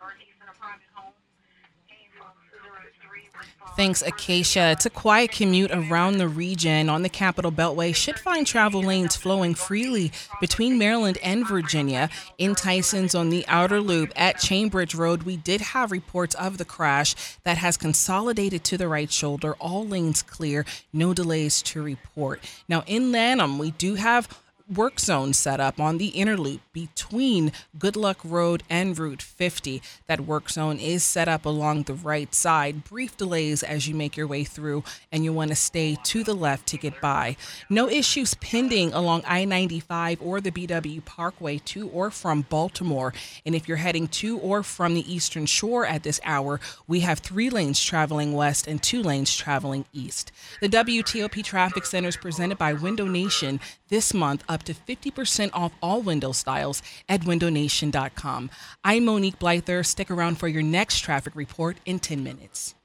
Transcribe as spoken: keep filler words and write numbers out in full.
Thanks, Acacia. It's a quiet commute around the region on the Capitol Beltway should find travel lanes flowing freely between Maryland and Virginia. In Tyson's on the outer loop at Chambridge Road, we did have reports of the crash that has consolidated to the right shoulder. All lanes clear, no delays to report. Now in Lanham, we do have work zone set up on the inner loop between Good Luck Road and Route fifty. That work zone is set up along the right side. Brief delays as you make your way through, and you want to stay to the left to get by. No issues pending along I ninety-five or the B W Parkway to or from Baltimore. And if you're heading to or from the Eastern Shore at this hour, we have three lanes traveling west and two lanes traveling east. The W T O P Traffic Center is presented by Window Nation. This month, up to fifty percent off all window styles at window nation dot com. I'm Monique Blyther. Stick around for your next traffic report in ten minutes.